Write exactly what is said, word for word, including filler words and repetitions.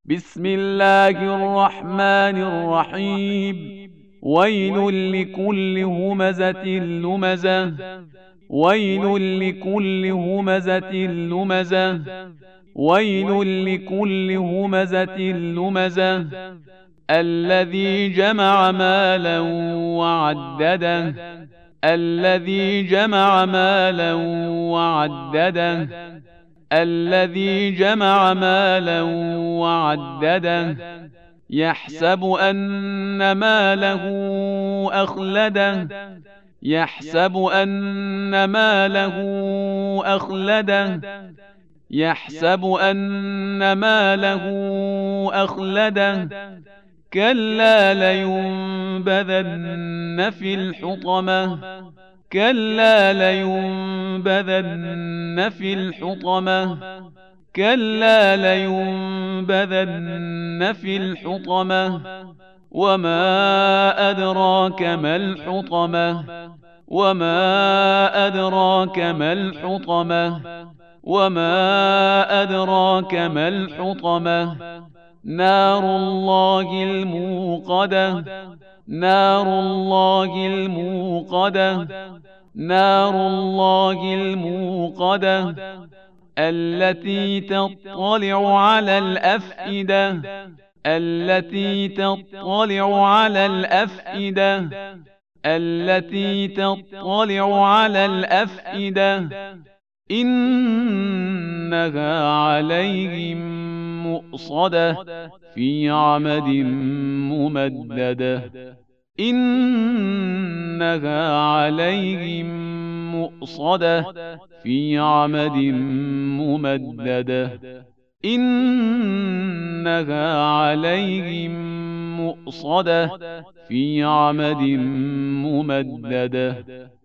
بسم الله الرحمن الرحيم. ويل لكل همزة لمزة ويل لكل همزة لمزة ويل لكل همزة لمزة الذي جمع مالا وعدده الذي جمع مالا وعدده الذي جمع مالا وعدده يحسب أن ماله أخلده يحسب أن ماله أخلده يحسب أن ماله أخلده كلا لينبذن في الحطمة كلا لينبذن في الحطمة كلا لينبذن في الحطمة وما أدراك ما الحطمة وما أدراك ما الحطمة وما أدراك ما الحطمة نار الله الموقدة نار الله الموقدة نار الله الموقدة التي تطلع على الأفئدة التي تطلع على الأفئدة التي تطلع على الأفئدة إنها عليهم مؤصدة في عمد ممددة إنها عليهم مؤصدة في عمد ممددة إنها عليهم مؤصدة في عمد ممددة